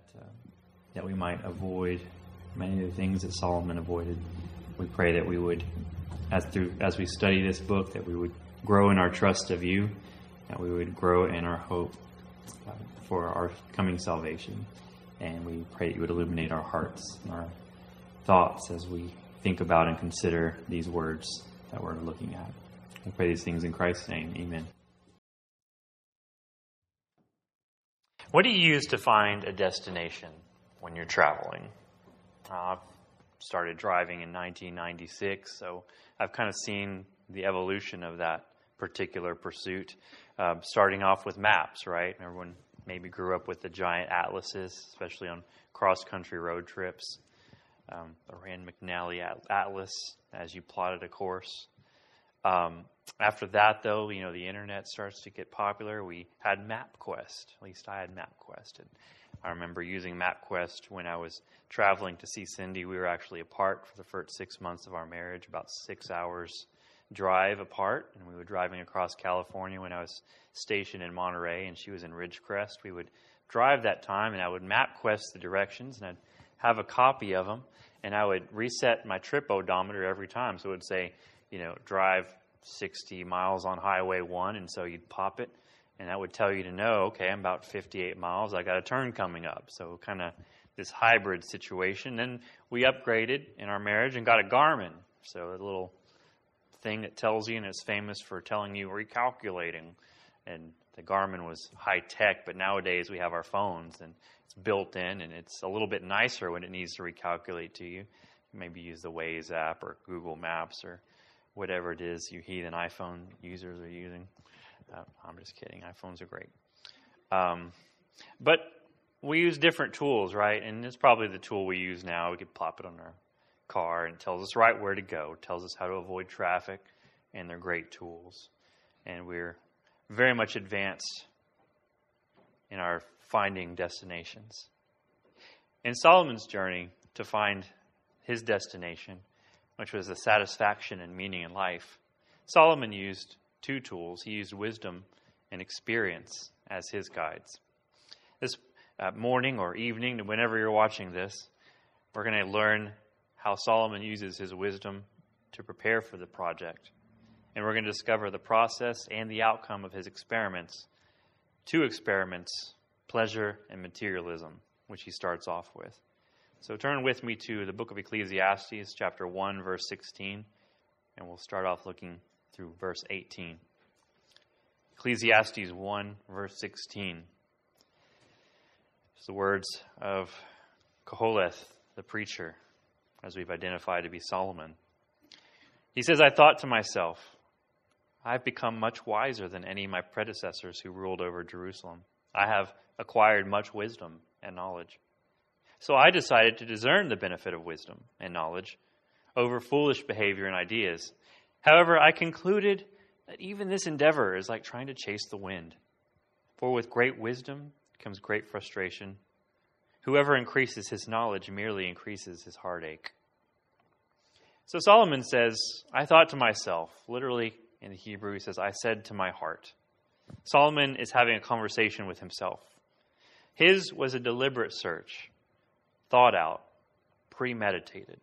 that we might avoid many of the things that Solomon avoided. We pray that we would, as we study this book, that we would grow in our trust of you, that we would grow in our hope for our coming salvation. And we pray that you would illuminate our hearts and our thoughts as we think about and consider these words that we're looking at. We pray these things in Christ's name. Amen. What do you use to find a destination when you're traveling? I've started driving in 1996, so I've kind of seen the evolution of that particular pursuit, starting off with maps, right? Everyone maybe grew up with the giant atlases, especially on cross-country road trips. The Rand McNally Atlas as you plotted a course. After that, though, the internet starts to get popular. We had MapQuest. At least I had MapQuest. And I remember using MapQuest when I was traveling to see Cindy. We were actually apart for the first 6 months of our marriage, about 6 hours drive apart. And we were driving across California when I was stationed in Monterey and she was in Ridgecrest. We would drive that time and I would MapQuest the directions and I'd have a copy of them. And I would reset my trip odometer every time. So it would say, drive 60 miles on Highway 1. And so you'd pop it. And that would tell you to know, okay, I'm about 58 miles. I got a turn coming up. So kind of this hybrid situation. Then we upgraded in our marriage and got a Garmin. So a little thing that tells you, and it's famous for telling you recalculating. And the Garmin was high tech, but nowadays we have our phones and it's built in and it's a little bit nicer when it needs to recalculate to you. Maybe use the Waze app or Google Maps or whatever it is you heathen iPhone users are using. I'm just kidding. iPhones are great. But we use different tools, right? And it's probably the tool we use now. We could plop it on our car and it tells us right where to go. It tells us how to avoid traffic, and they're great tools. And we're very much advanced in our finding destinations. In Solomon's journey to find his destination, which was the satisfaction and meaning in life, Solomon used two tools. He used wisdom and experience as his guides. This morning or evening, whenever you're watching this, we're going to learn how Solomon uses his wisdom to prepare for the project. And we're going to discover the process and the outcome of his experiments. Two experiments, pleasure and materialism, which he starts off with. So turn with me to the book of Ecclesiastes, chapter 1, verse 16. And we'll start off looking through verse 18. Ecclesiastes 1, verse 16. It's the words of Koheleth, the preacher, as we've identified to be Solomon. He says, I thought to myself, I've become much wiser than any of my predecessors who ruled over Jerusalem. I have acquired much wisdom and knowledge. So I decided to discern the benefit of wisdom and knowledge over foolish behavior and ideas. However, I concluded that even this endeavor is like trying to chase the wind. For with great wisdom comes great frustration. Whoever increases his knowledge merely increases his heartache. So Solomon says, I thought to myself, literally in the Hebrew, he says, I said to my heart. Solomon is having a conversation with himself. His was a deliberate search, thought out, premeditated.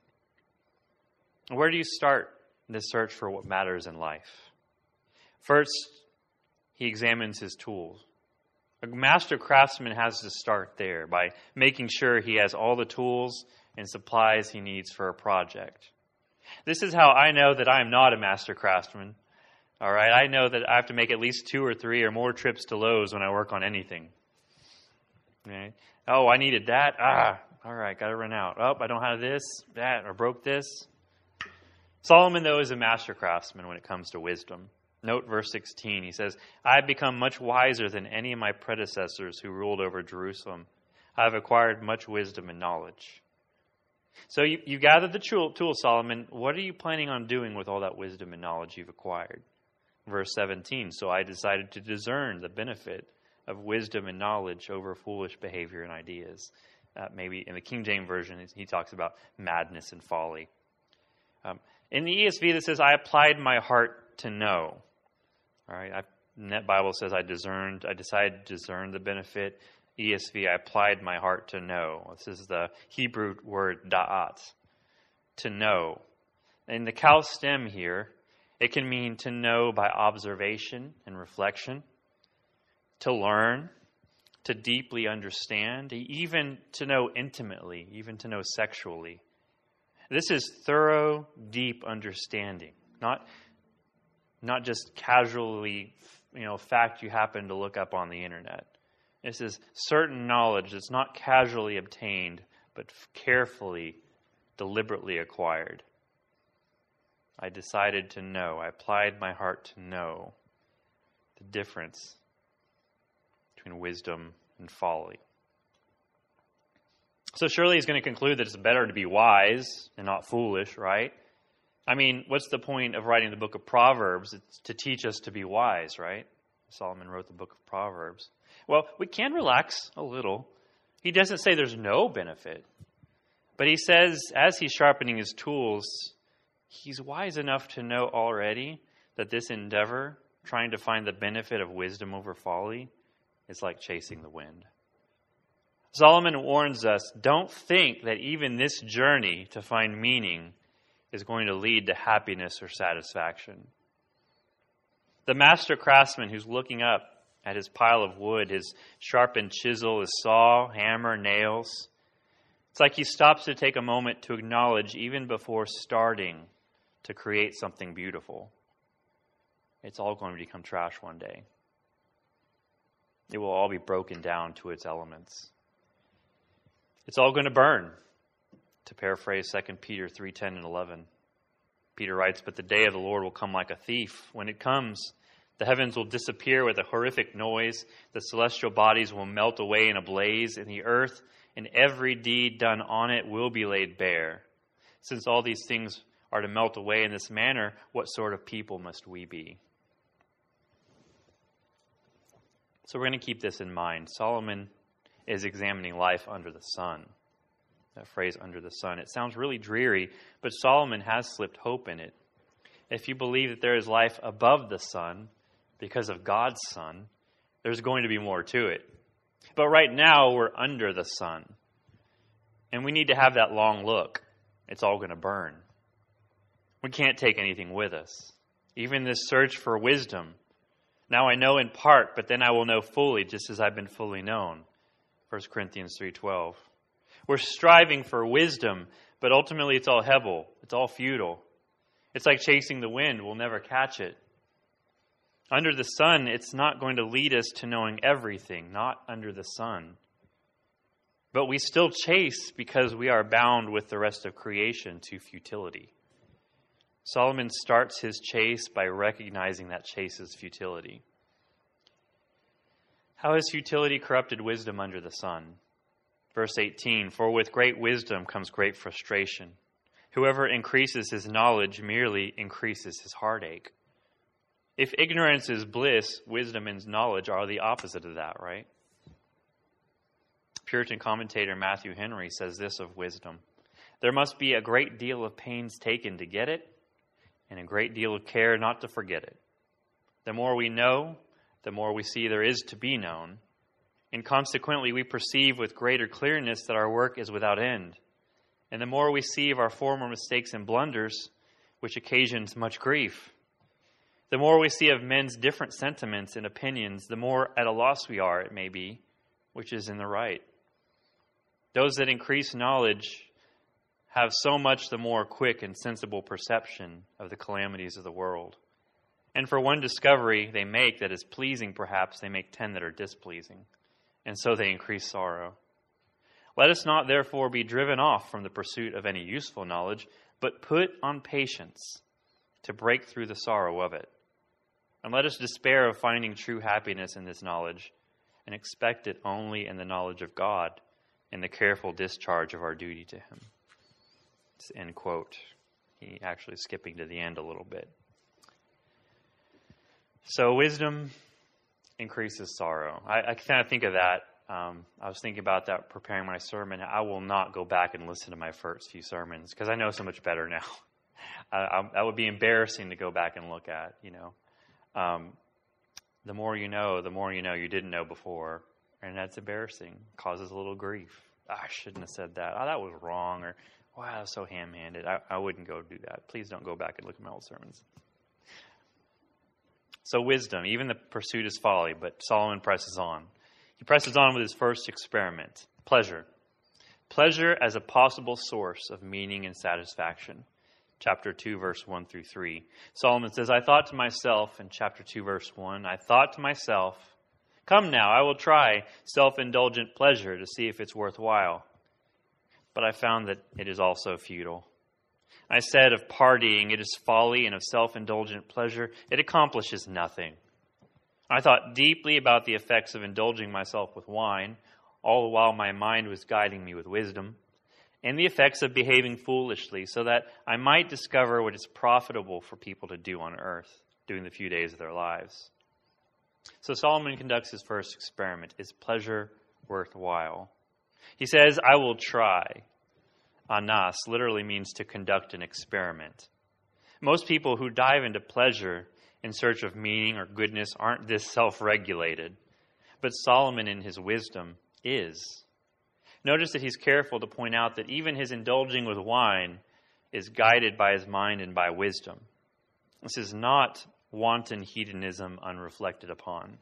Where do you start this search for what matters in life? First, he examines his tools. A master craftsman has to start there by making sure he has all the tools and supplies he needs for a project. This is how I know that I am not a master craftsman. All right, I know that I have to make at least 2 or 3 or more trips to Lowe's when I work on anything. Okay. Oh, I needed that. All right, got to run out. Oh, I don't have this, that, or broke this. Solomon, though, is a master craftsman when it comes to wisdom. Note verse 16. He says, I have become much wiser than any of my predecessors who ruled over Jerusalem. I have acquired much wisdom and knowledge. So you gathered the tool, Solomon. What are you planning on doing with all that wisdom and knowledge you've acquired? Verse 17. So I decided to discern the benefit of wisdom and knowledge over foolish behavior and ideas. Maybe in the King James Version, he talks about madness and folly. In the ESV, this says, I applied my heart to know. All right, Net Bible says I decided to discern the benefit. ESV, I applied my heart to know. This is the Hebrew word da'at, to know. In the Kal stem here, it can mean to know by observation and reflection, to learn, to deeply understand, even to know intimately, even to know sexually. This is thorough, deep understanding, not just casually, fact you happen to look up on the internet. This is certain knowledge that's not casually obtained, but carefully, deliberately acquired. I decided to know. I applied my heart to know the difference between wisdom and folly. So surely he's going to conclude that it's better to be wise and not foolish, right? I mean, what's the point of writing the book of Proverbs? It's to teach us to be wise, right? Solomon wrote the book of Proverbs. Well, we can relax a little. He doesn't say there's no benefit. But he says, as he's sharpening his tools, he's wise enough to know already that this endeavor, trying to find the benefit of wisdom over folly, is like chasing the wind. Solomon warns us, don't think that even this journey to find meaning is going to lead to happiness or satisfaction. The master craftsman who's looking up at his pile of wood, his sharpened chisel, his saw, hammer, nails, it's like he stops to take a moment to acknowledge, even before starting to create something beautiful, it's all going to become trash one day. It will all be broken down to its elements. It's all going to burn, to paraphrase 2 Peter 3:10 and 11. Peter writes, but the day of the Lord will come like a thief. When it comes, the heavens will disappear with a horrific noise. The celestial bodies will melt away in a blaze, and the earth and every deed done on it will be laid bare. Since all these things are to melt away in this manner, what sort of people must we be? So we're going to keep this in mind. Solomon is examining life under the sun. That phrase, under the sun. It sounds really dreary, but Solomon has slipped hope in it. If you believe that there is life above the sun, because of God's sun, there's going to be more to it. But right now, we're under the sun. And we need to have that long look. It's all going to burn. We can't take anything with us. Even this search for wisdom. Now I know in part, but then I will know fully, just as I've been fully known. 1 Corinthians 3:12. We're striving for wisdom, but ultimately it's all hebel. It's all futile. It's like chasing the wind. We'll never catch it. Under the sun, it's not going to lead us to knowing everything, not under the sun. But we still chase because we are bound with the rest of creation to futility. Solomon starts his chase by recognizing that chase's futility. How has futility corrupted wisdom under the sun? Verse 18, for with great wisdom comes great frustration. Whoever increases his knowledge merely increases his heartache. If ignorance is bliss, wisdom and knowledge are the opposite of that, right? Puritan commentator Matthew Henry says this of wisdom. There must be a great deal of pains taken to get it, and a great deal of care not to forget it. The more we know, the more we see there is to be known, and consequently we perceive with greater clearness that our work is without end. And the more we see of our former mistakes and blunders, which occasions much grief, the more we see of men's different sentiments and opinions, the more at a loss we are, it may be, which is in the right. Those that increase knowledge have so much the more quick and sensible perception of the calamities of the world. And for one discovery they make that is pleasing, perhaps, they make 10 that are displeasing. And so they increase sorrow. Let us not, therefore, be driven off from the pursuit of any useful knowledge, but put on patience to break through the sorrow of it. And let us despair of finding true happiness in this knowledge, and expect it only in the knowledge of God, in the careful discharge of our duty to Him. It's end quote. He actually skipping to the end a little bit. So wisdom increases sorrow. I kind of think of that. I was thinking about that preparing my sermon. I will not go back and listen to my first few sermons because I know so much better now. That would be embarrassing to go back and look at, The more you know you didn't know before. And that's embarrassing. Causes a little grief. I shouldn't have said that. Oh, that was wrong. Or, wow, that was so ham-handed. I wouldn't go do that. Please don't go back and look at my old sermons. So wisdom, even the pursuit is folly, but Solomon presses on. He presses on with his first experiment, pleasure. Pleasure as a possible source of meaning and satisfaction. Chapter 2, verse 1 through 3. Solomon says, I thought to myself, in chapter 2, verse 1, I thought to myself, come now, I will try self-indulgent pleasure to see if it's worthwhile. But I found that it is also futile. I said of partying, it is folly, and of self-indulgent pleasure, it accomplishes nothing. I thought deeply about the effects of indulging myself with wine, all the while my mind was guiding me with wisdom, and the effects of behaving foolishly, so that I might discover what is profitable for people to do on earth during the few days of their lives. So Solomon conducts his first experiment. Is pleasure worthwhile? He says, I will try. Anas literally means to conduct an experiment. Most people who dive into pleasure in search of meaning or goodness aren't this self-regulated. But Solomon, in his wisdom, is. Notice that he's careful to point out that even his indulging with wine is guided by his mind and by wisdom. This is not wanton hedonism unreflected upon.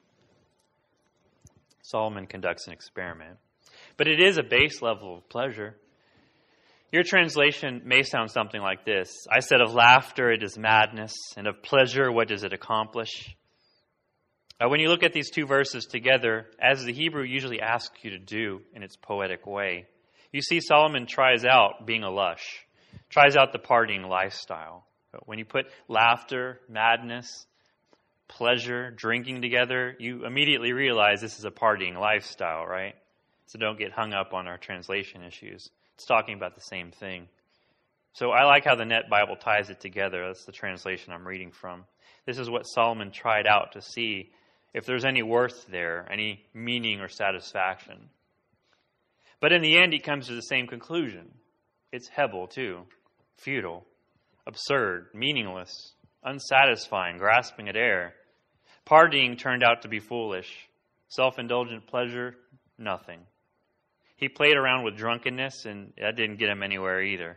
Solomon conducts an experiment. But it is a base level of pleasure. Your translation may sound something like this. I said of laughter, it is madness, and of pleasure, what does it accomplish? When you look at these two verses together, as the Hebrew usually asks you to do in its poetic way, you see Solomon tries out being a lush, tries out the partying lifestyle. But when you put laughter, madness, pleasure, drinking together, you immediately realize this is a partying lifestyle, right? So don't get hung up on our translation issues. It's talking about the same thing. So I like how the Net Bible ties it together. That's the translation I'm reading from. This is what Solomon tried out to see if there's any worth there, any meaning or satisfaction. But in the end, he comes to the same conclusion. It's Hebel, too. Futile, absurd, meaningless, unsatisfying, grasping at air. Partying turned out to be foolish. Self-indulgent pleasure, nothing. He played around with drunkenness, and that didn't get him anywhere either.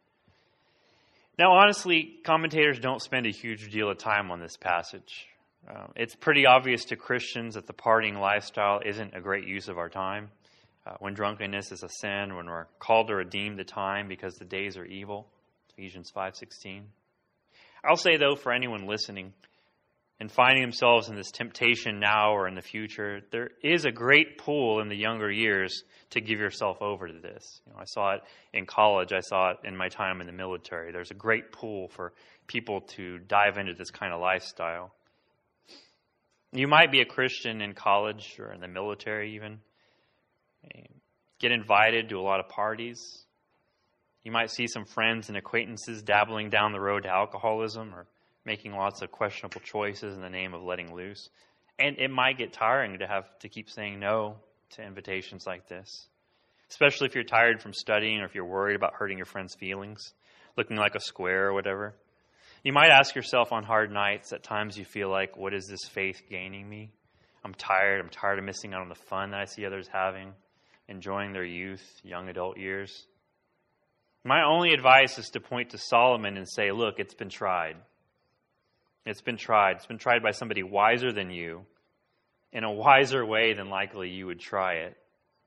Now, honestly, commentators don't spend a huge deal of time on this passage. It's pretty obvious to Christians that the partying lifestyle isn't a great use of our time. When drunkenness is a sin, when we're called to redeem the time because the days are evil. Ephesians 5:16. I'll say, though, for anyone listening and finding themselves in this temptation now or in the future, there is a great pull in the younger years to give yourself over to this. I saw it in college. I saw it in my time in the military. There's a great pull for people to dive into this kind of lifestyle. You might be a Christian in college or in the military even. Get invited to a lot of parties. You might see some friends and acquaintances dabbling down the road to alcoholism or making lots of questionable choices in the name of letting loose. And it might get tiring to have to keep saying no to invitations like this, especially if you're tired from studying or if you're worried about hurting your friends' feelings, looking like a square or whatever. You might ask yourself on hard nights, at times you feel like, what is this faith gaining me? I'm tired of missing out on the fun that I see others having, enjoying their youth, young adult years. My only advice is to point to Solomon and say, look, it's been tried. It's been tried. It's been tried by somebody wiser than you, in a wiser way than likely you would try it.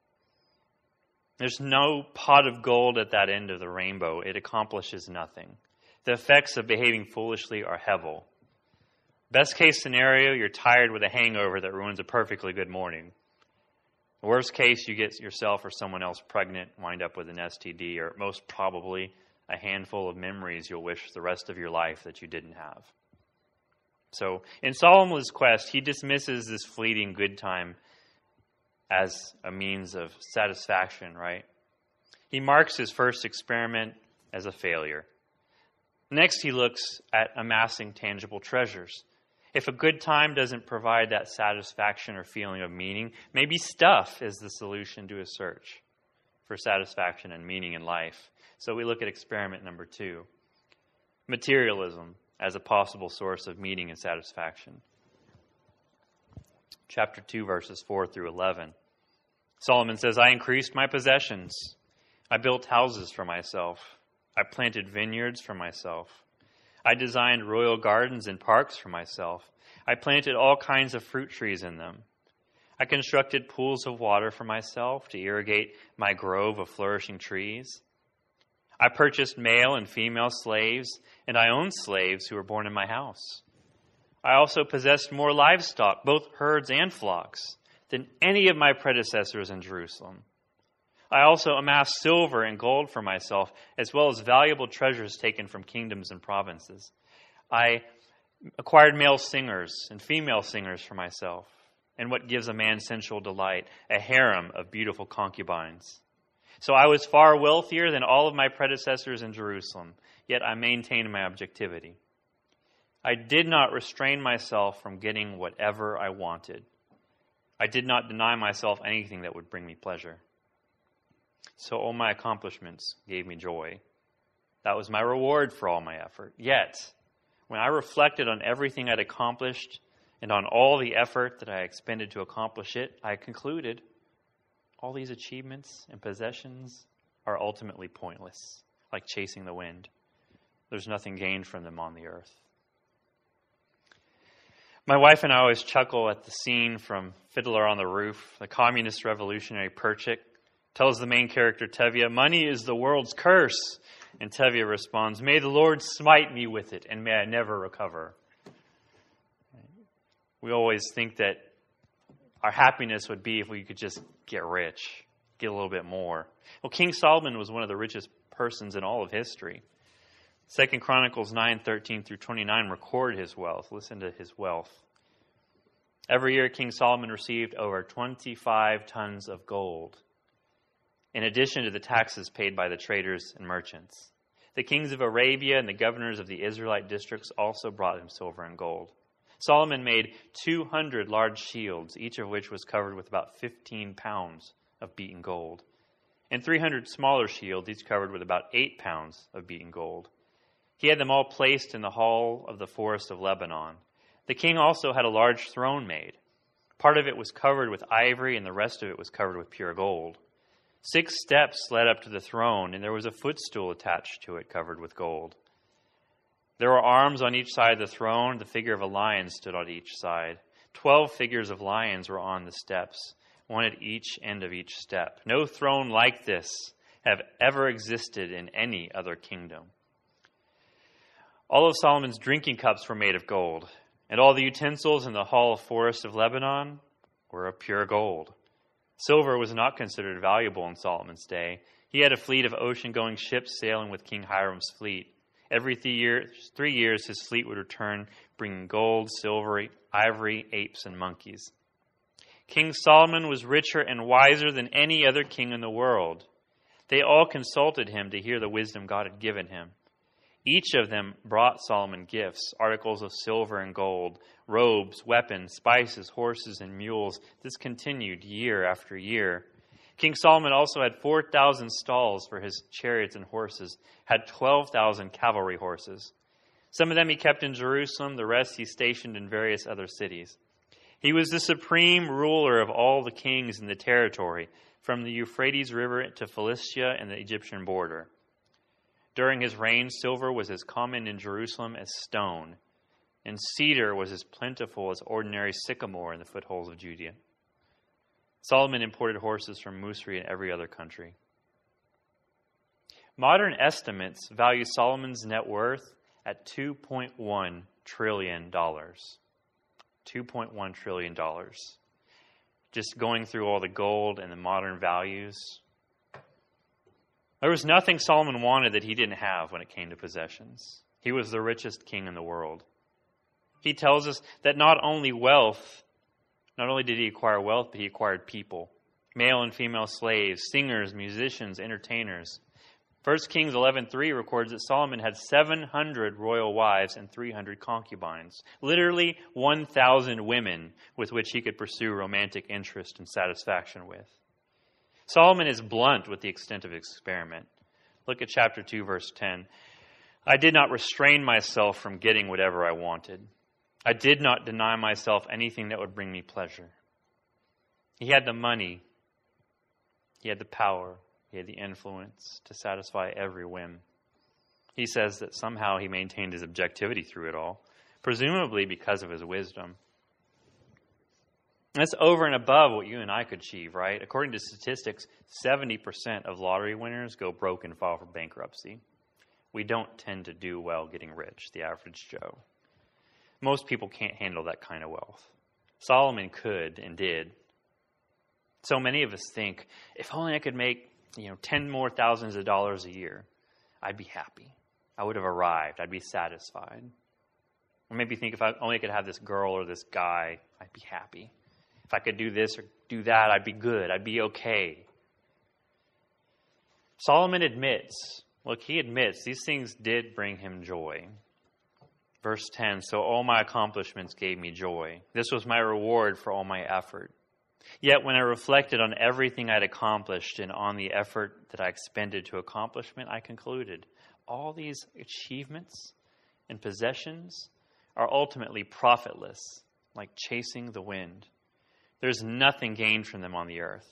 There's no pot of gold at that end of the rainbow. It accomplishes nothing. The effects of behaving foolishly are Hevel. Best case scenario, you're tired with a hangover that ruins a perfectly good morning. Worst case, you get yourself or someone else pregnant, wind up with an STD, or most probably a handful of memories you'll wish the rest of your life that you didn't have. So in Solomon's quest, he dismisses this fleeting good time as a means of satisfaction, right? He marks his first experiment as a failure. Next, he looks at amassing tangible treasures. If a good time doesn't provide that satisfaction or feeling of meaning, maybe stuff is the solution to his search for satisfaction and meaning in life. So we look at experiment number 2, materialism as a possible source of meaning and satisfaction. Chapter 2, verses 4 through 11. Solomon says, I increased my possessions. I built houses for myself. I planted vineyards for myself. I designed royal gardens and parks for myself. I planted all kinds of fruit trees in them. I constructed pools of water for myself to irrigate my grove of flourishing trees. I purchased male and female slaves, and I owned slaves who were born in my house. I also possessed more livestock, both herds and flocks, than any of my predecessors in Jerusalem. I also amassed silver and gold for myself, as well as valuable treasures taken from kingdoms and provinces. I acquired male singers and female singers for myself, and what gives a man sensual delight, a harem of beautiful concubines. So I was far wealthier than all of my predecessors in Jerusalem, yet I maintained my objectivity. I did not restrain myself from getting whatever I wanted. I did not deny myself anything that would bring me pleasure. So all my accomplishments gave me joy. That was my reward for all my effort. Yet, when I reflected on everything I'd accomplished and on all the effort that I expended to accomplish it, I concluded all these achievements and possessions are ultimately pointless, like chasing the wind. There's nothing gained from them on the earth. My wife and I always chuckle at the scene from Fiddler on the Roof. The communist revolutionary Perchik tells the main character, Tevye, money is the world's curse. And Tevye responds, may the Lord smite me with it, and may I never recover. We always think that our happiness would be if we could just get rich, get a little bit more. Well, King Solomon was one of the richest persons in all of history. 2 Chronicles 9:13 through 29 record his wealth. Listen to his wealth. Every year, King Solomon received over 25 tons of gold, in addition to the taxes paid by the traders and merchants. The kings of Arabia and the governors of the Israelite districts also brought him silver and gold. Solomon made 200 large shields, each of which was covered with about 15 pounds of beaten gold, and 300 smaller shields, each covered with about 8 pounds of beaten gold. He had them all placed in the hall of the forest of Lebanon. The king also had a large throne made. Part of it was covered with ivory, and the rest of it was covered with pure gold. 6 steps led up to the throne, and there was a footstool attached to it covered with gold. There were arms on each side of the throne. The figure of a lion stood on each side. 12 figures of lions were on the steps, one at each end of each step. No throne like this have ever existed in any other kingdom. All of Solomon's drinking cups were made of gold, and all the utensils in the hall of forest of Lebanon were of pure gold. Silver was not considered valuable in Solomon's day. He had a fleet of ocean-going ships sailing with King Hiram's fleet. Every 3 years, his fleet would return, bringing gold, silver, ivory, apes, and monkeys. King Solomon was richer and wiser than any other king in the world. They all consulted him to hear the wisdom God had given him. Each of them brought Solomon gifts, articles of silver and gold, robes, weapons, spices, horses, and mules. This continued year after year. King Solomon also had 4,000 stalls for his chariots and horses, had 12,000 cavalry horses. Some of them he kept in Jerusalem, the rest he stationed in various other cities. He was the supreme ruler of all the kings in the territory, from the Euphrates River to Philistia and the Egyptian border. During his reign, silver was as common in Jerusalem as stone, and cedar was as plentiful as ordinary sycamore in the foothills of Judea. Solomon imported horses from Musri and every other country. Modern estimates value Solomon's net worth at $2.1 trillion. $2.1 trillion. Just going through all the gold and the modern values. There was nothing Solomon wanted that he didn't have when it came to possessions. He was the richest king in the world. He tells us that not only did he acquire wealth, but he acquired people. Male and female slaves, singers, musicians, entertainers. 1 Kings 11:3 records that Solomon had 700 royal wives and 300 concubines. Literally 1,000 women with which he could pursue romantic interest and satisfaction with. Solomon is blunt with the extent of his experiment. Look at chapter 2, verse 10. I did not restrain myself from getting whatever I wanted. I did not deny myself anything that would bring me pleasure. He had the money, He had the power, he had the influence to satisfy every whim. He says that somehow he maintained his objectivity through it all, presumably because of his wisdom. That's over and above what you and I could achieve, right? According to statistics, 70% of lottery winners go broke and file for bankruptcy. We don't tend to do well getting rich, the average Joe. Most people can't handle that kind of wealth. Solomon could and did. So many of us think, if only I could make 10 more thousands of dollars a year, I'd be happy. I would have arrived. I'd be satisfied. Or maybe think if I only could have this girl or this guy, I'd be happy. If I could do this or do that, I'd be good. I'd be okay. Solomon admits these things did bring him joy. Verse 10, so all my accomplishments gave me joy. This was my reward for all my effort. Yet when I reflected on everything I'd accomplished and on the effort that I expended to accomplishment, I concluded all these achievements and possessions are ultimately profitless, like chasing the wind. There's nothing gained from them on the earth.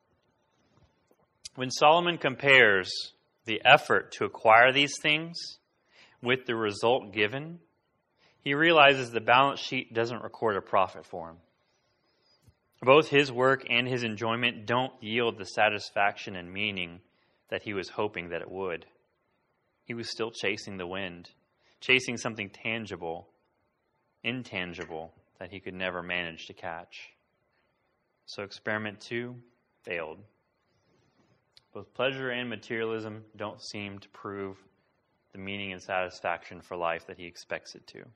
When Solomon compares the effort to acquire these things with the result given, he realizes the balance sheet doesn't record a profit for him. Both his work and his enjoyment don't yield the satisfaction and meaning that he was hoping that it would. He was still chasing the wind, chasing something tangible, intangible, that he could never manage to catch. So experiment 2 failed. Both pleasure and materialism don't seem to prove the meaning and satisfaction for life that he expects it to.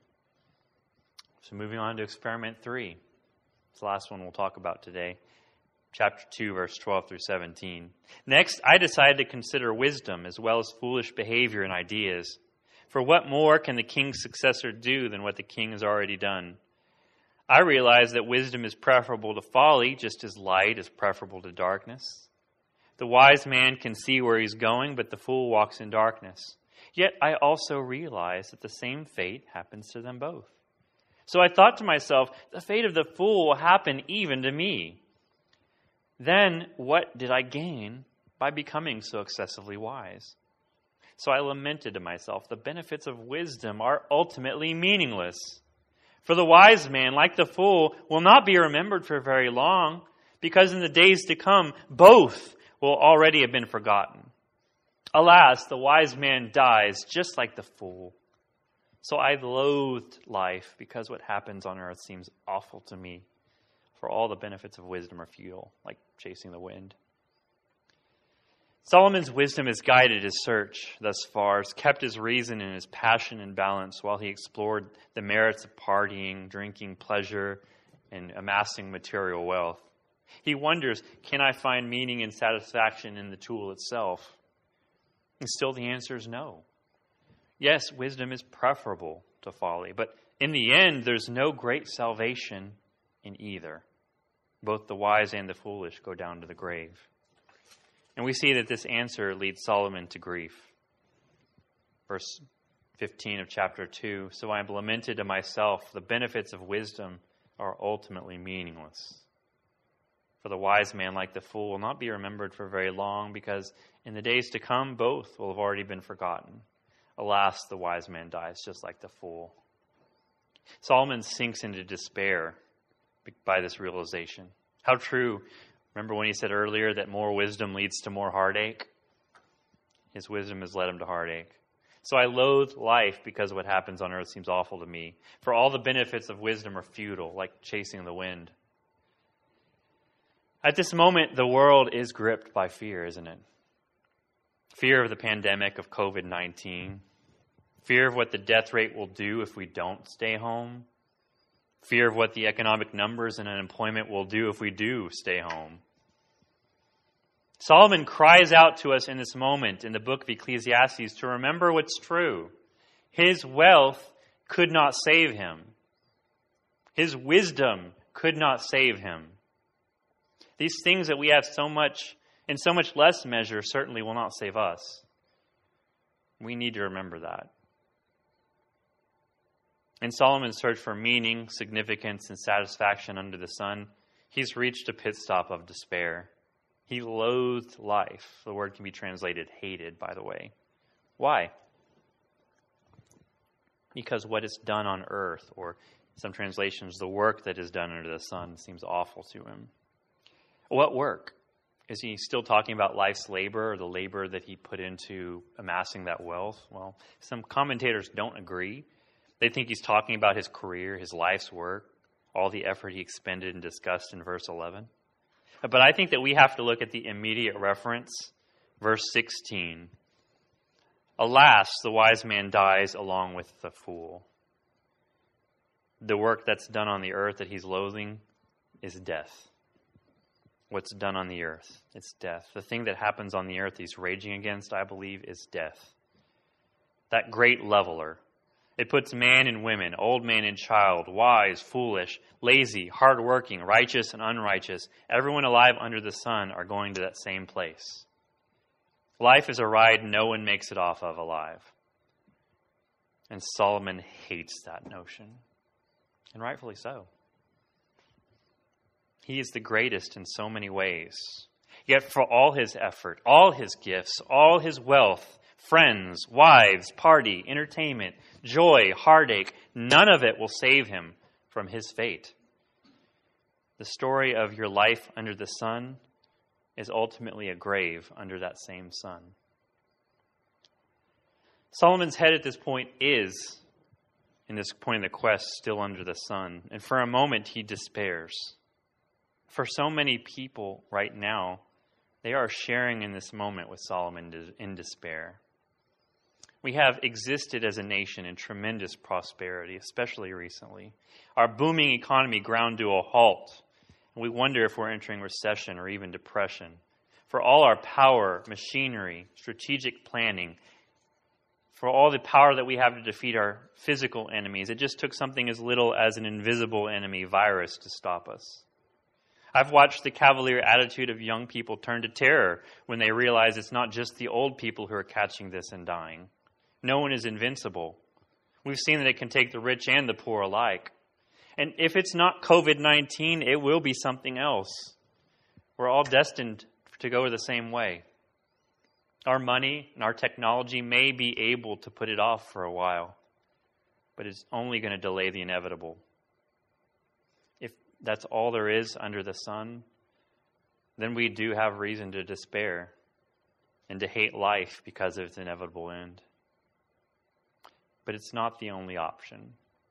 So moving on to experiment 3. It's the last one we'll talk about today. Chapter 2, verse 12 through 17. Next, I decided to consider wisdom as well as foolish behavior and ideas. For what more can the king's successor do than what the king has already done? I realize that wisdom is preferable to folly, just as light is preferable to darkness. The wise man can see where he's going, but the fool walks in darkness. Yet I also realize that the same fate happens to them both. So I thought to myself, the fate of the fool will happen even to me. Then what did I gain by becoming so excessively wise? So I lamented to myself, the benefits of wisdom are ultimately meaningless. For the wise man, like the fool, will not be remembered for very long, because in the days to come, both will already have been forgotten. Alas, the wise man dies just like the fool. So I loathed life, because what happens on earth seems awful to me. For all the benefits of wisdom are futile, like chasing the wind. Solomon's wisdom has guided his search thus far, has kept his reason and his passion in balance while he explored the merits of partying, drinking, pleasure, and amassing material wealth. He wonders, can I find meaning and satisfaction in the tool itself? And still the answer is no. Yes, wisdom is preferable to folly, but in the end, there's no great salvation in either. Both the wise and the foolish go down to the grave. And we see that this answer leads Solomon to grief. Verse 15 of chapter 2, so I have lamented to myself, the benefits of wisdom are ultimately meaningless. For the wise man, like the fool, will not be remembered for very long, because in the days to come, both will have already been forgotten. Alas, the wise man dies just like the fool. Solomon sinks into despair by this realization. How true. Remember when he said earlier that more wisdom leads to more heartache? His wisdom has led him to heartache. So I loathe life because what happens on earth seems awful to me. For all the benefits of wisdom are futile, like chasing the wind. At this moment, the world is gripped by fear, isn't it? Fear of the pandemic of COVID-19. Fear of what the death rate will do if we don't stay home. Fear of what the economic numbers and unemployment will do if we do stay home. Solomon cries out to us in this moment in the book of Ecclesiastes to remember what's true. His wealth could not save him. His wisdom could not save him. These things that we have so much, in so much less measure, certainly will not save us. We need to remember that. In Solomon's search for meaning, significance, and satisfaction under the sun, he's reached a pit stop of despair. He loathed life. The word can be translated hated, by the way. Why? Because what is done on earth, or some translations, the work that is done under the sun, seems awful to him. What work? Is he still talking about life's labor, or the labor that he put into amassing that wealth? Well, some commentators don't agree. They think he's talking about his career, his life's work, all the effort he expended and discussed in verse 11. But I think that we have to look at the immediate reference, verse 16. Alas, the wise man dies along with the fool. The work that's done on the earth that he's loathing is death. What's done on the earth, it's death. The thing that happens on the earth he's raging against, I believe, is death. That great leveler. It puts man and women, old man and child, wise, foolish, lazy, hardworking, righteous and unrighteous. Everyone alive under the sun are going to that same place. Life is a ride no one makes it off of alive. And Solomon hates that notion. And rightfully so. He is the greatest in so many ways. Yet for all his effort, all his gifts, all his wealth, friends, wives, party, entertainment, joy, heartache, none of it will save him from his fate. The story of your life under the sun is ultimately a grave under that same sun. Solomon's head at this point is, in this point in the quest, still under the sun. And for a moment, he despairs. For so many people right now, they are sharing in this moment with Solomon in despair. We have existed as a nation in tremendous prosperity, especially recently. Our booming economy ground to a halt, and we wonder if we're entering recession or even depression. For all our power, machinery, strategic planning, for all the power that we have to defeat our physical enemies, it just took something as little as an invisible enemy virus to stop us. I've watched the cavalier attitude of young people turn to terror when they realize it's not just the old people who are catching this and dying. No one is invincible. We've seen that it can take the rich and the poor alike. And if it's not COVID-19, it will be something else. We're all destined to go the same way. Our money and our technology may be able to put it off for a while, but it's only going to delay the inevitable. If that's all there is under the sun, then we do have reason to despair and to hate life because of its inevitable end. But it's not the only option.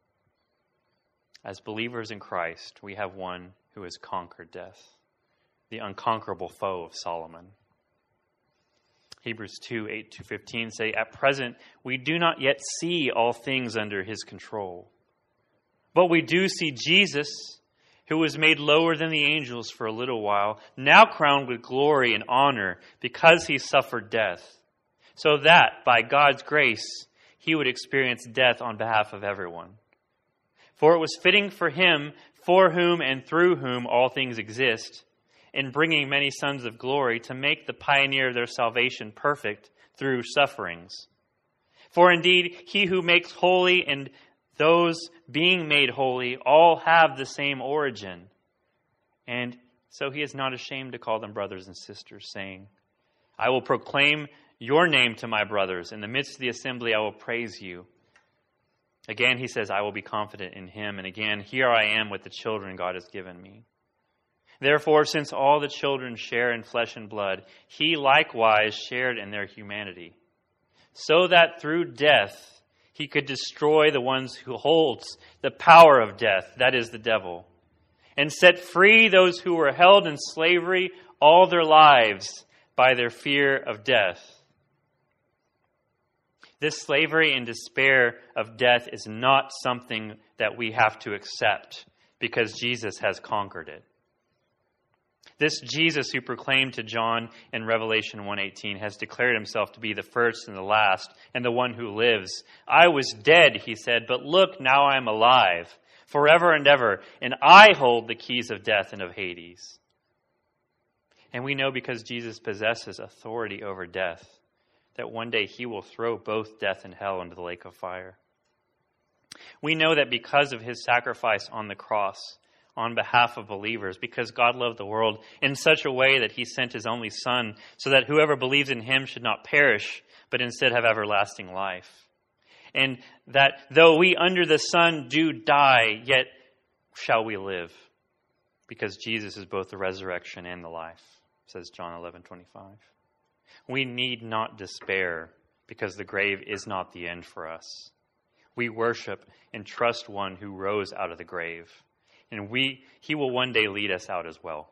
As believers in Christ, we have one who has conquered death, the unconquerable foe of Solomon. Hebrews 2:8-15 say, "At present we do not yet see all things under his control. But we do see Jesus, who was made lower than the angels for a little while, now crowned with glory and honor because he suffered death, so that by God's grace he would experience death on behalf of everyone. For it was fitting for him, for whom and through whom all things exist, in bringing many sons of glory, to make the pioneer of their salvation perfect through sufferings. For indeed, he who makes holy and those being made holy all have the same origin. And so he is not ashamed to call them brothers and sisters, saying, I will proclaim your name to my brothers. In the midst of the assembly, I will praise you. Again, he says, I will be confident in him. And again, here I am with the children God has given me. Therefore, since all the children share in flesh and blood, he likewise shared in their humanity, so that through death he could destroy the ones who holds the power of death, that is the devil, and set free those who were held in slavery all their lives by their fear of death. This slavery and despair of death is not something that we have to accept because Jesus has conquered it. This Jesus who proclaimed to John in Revelation 1:18 has declared himself to be the first and the last and the one who lives. I was dead, he said, but look, now I am alive forever and ever, and I hold the keys of death and of Hades. And we know because Jesus possesses authority over death, that one day he will throw both death and hell into the lake of fire. We know that because of his sacrifice on the cross, on behalf of believers, because God loved the world in such a way that he sent his only Son, so that whoever believes in him should not perish, but instead have everlasting life. And that though we under the sun do die, yet shall we live, because Jesus is both the resurrection and the life, says John 11:25. We need not despair, because the grave is not the end for us. We worship and trust one who rose out of the grave, and he will one day lead us out as well.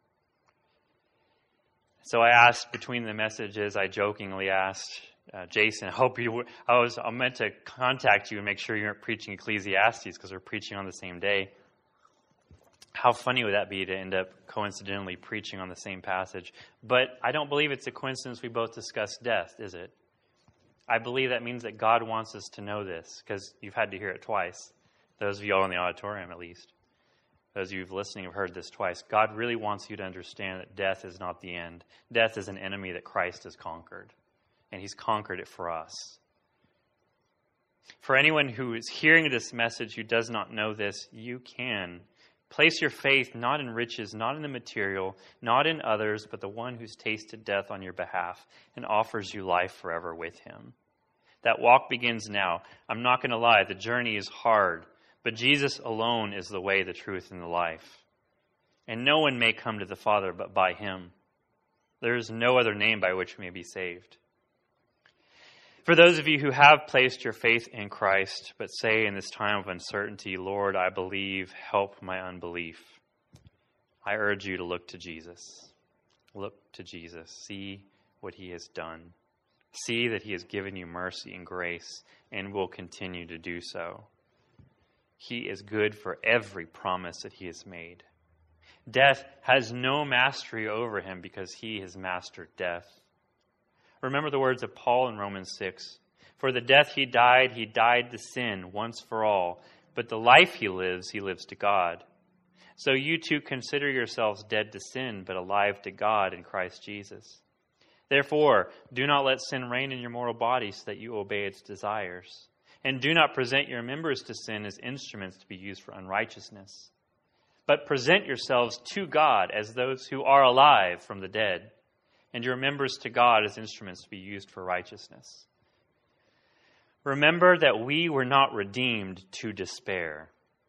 So I asked between the messages, I jokingly asked Jason, I meant to contact you and make sure you weren't preaching Ecclesiastes because we're preaching on the same day. How funny would that be to end up coincidentally preaching on the same passage? But I don't believe it's a coincidence we both discuss death, is it? I believe that means that God wants us to know this, because you've had to hear it twice. Those of you all in the auditorium, at least. Those of you listening have heard this twice. God really wants you to understand that death is not the end. Death is an enemy that Christ has conquered, and he's conquered it for us. For anyone who is hearing this message who does not know this, you can place your faith not in riches, not in the material, not in others, but the one who's tasted death on your behalf and offers you life forever with him. That walk begins now. I'm not going to lie, the journey is hard, but Jesus alone is the way, the truth, and the life. And no one may come to the Father but by him. There is no other name by which we may be saved. For those of you who have placed your faith in Christ, but say in this time of uncertainty, Lord, I believe, help my unbelief, I urge you to look to Jesus. Look to Jesus. See what he has done. See that he has given you mercy and grace and will continue to do so. He is good for every promise that he has made. Death has no mastery over him because he has mastered death. Remember the words of Paul in Romans 6. For the death he died to sin once for all. But the life he lives to God. So you too consider yourselves dead to sin, but alive to God in Christ Jesus. Therefore, do not let sin reign in your mortal body so that you obey its desires. And do not present your members to sin as instruments to be used for unrighteousness. But present yourselves to God as those who are alive from the dead, and your members to God as instruments to be used for righteousness. Remember that we were not redeemed to despair.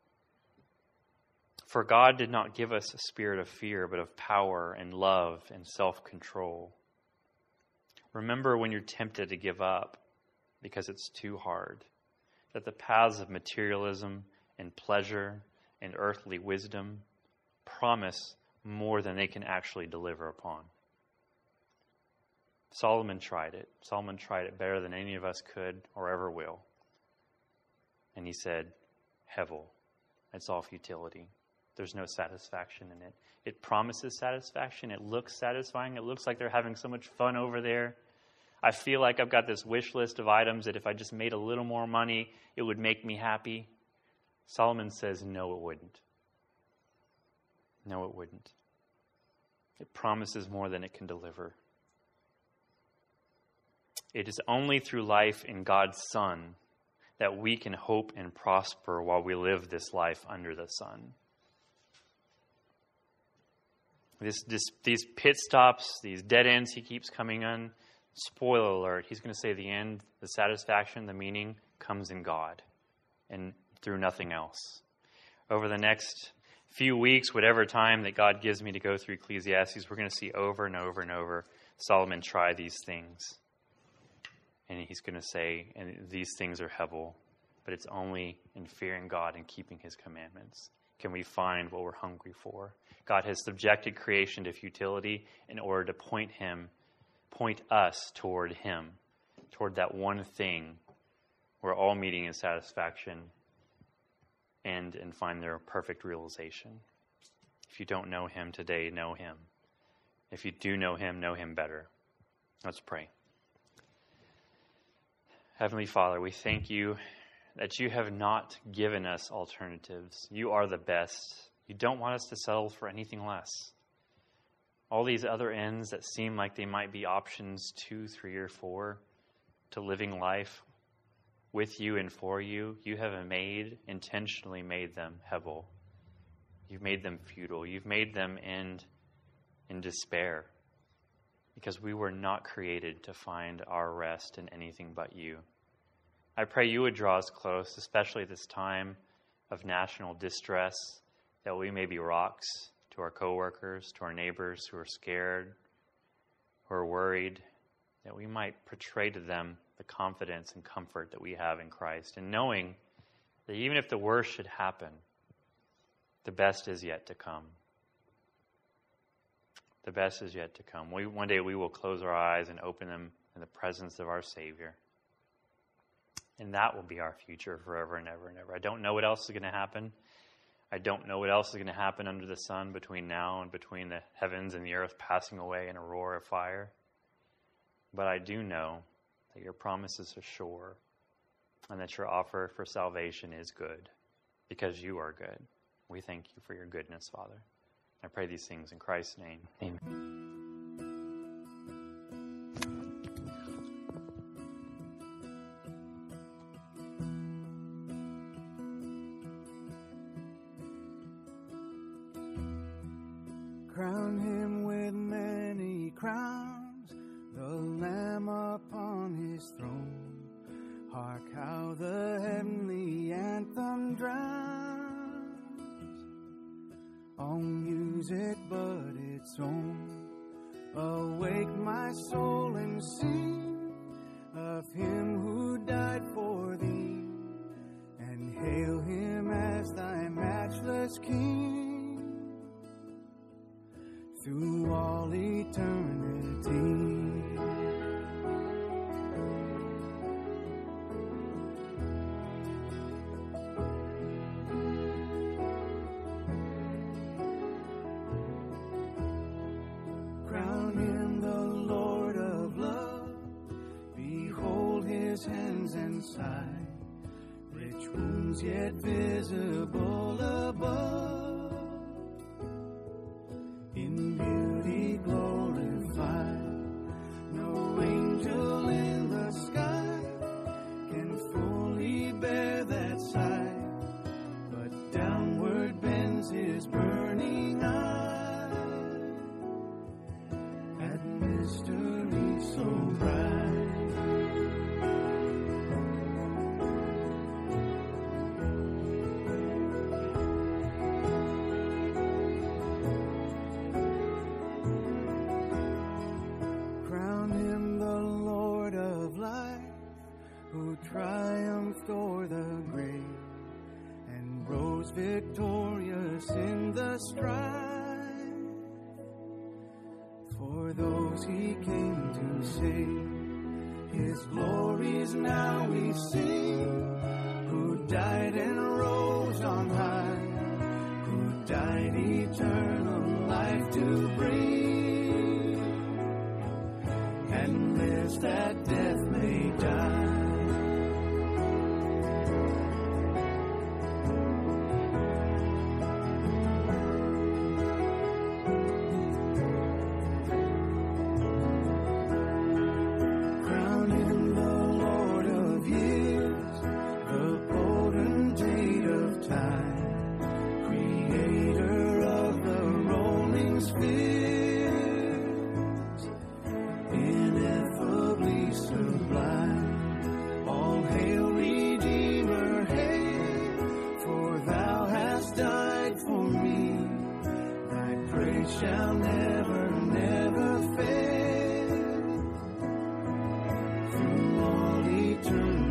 For God did not give us a spirit of fear, but of power and love and self-control. Remember when you're tempted to give up because it's too hard, that the paths of materialism and pleasure and earthly wisdom promise more than they can actually deliver upon. Solomon tried it. Solomon tried it better than any of us could or ever will. And he said, Hevel, it's all futility. There's no satisfaction in it. It promises satisfaction. It looks satisfying. It looks like they're having so much fun over there. I feel like I've got this wish list of items that if I just made a little more money, it would make me happy. Solomon says, no, it wouldn't. No, it wouldn't. It promises more than it can deliver. It is only through life in God's Son that we can hope and prosper while we live this life under the sun. These pit stops, these dead ends he keeps coming on, spoiler alert, he's going to say the end, the satisfaction, the meaning comes in God and through nothing else. Over the next few weeks, whatever time that God gives me to go through Ecclesiastes, we're going to see over and over and over Solomon try these things. And he's going to say, and these things are hevel, but it's only in fearing God and keeping his commandments can we find what we're hungry for. God has subjected creation to futility in order to point us toward him, toward that one thing where all meaning and satisfaction end and find their perfect realization. If you don't know him today, know him. If you do know him better. Let's pray. Heavenly Father, we thank you that you have not given us alternatives. You are the best. You don't want us to settle for anything less. All these other ends that seem like they might be options 2, 3, or 4 to living life with you and for you, you have intentionally made them hevel. You've made them futile. You've made them end in despair, because we were not created to find our rest in anything but you. I pray you would draw us close, especially this time of national distress, that we may be rocks to our coworkers, to our neighbors who are scared, who are worried, that we might portray to them the confidence and comfort that we have in Christ, and knowing that even if the worst should happen, the best is yet to come. The best is yet to come. One day we will close our eyes and open them in the presence of our Savior. And that will be our future forever and ever and ever. I don't know what else is going to happen. I don't know what else is going to happen under the sun between now and between the heavens and the earth passing away in a roar of fire. But I do know that your promises are sure, and that your offer for salvation is good, because you are good. We thank you for your goodness, Father. I pray these things in Christ's name. Amen. Crown him with many crowns, the Lamb upon his throne. Hark how the heavenly anthem drowns on music but its own. Awake my soul and sing of him who died for thee, and hail him as thy matchless King through all eternity. Crown him the Lord of love, behold his hands and side, rich wounds yet visible above. In beauty glorified, no angel in the sky can fully bear that sight, but downward bends his burning eye at mystery so bright. Triumphed o'er the grave and rose victorious in the strife. For those he came to save, his glories now we sing, who died and rose on high, who died eternal life to bring, and lives that death may die. Shall never, never fail through all eternity.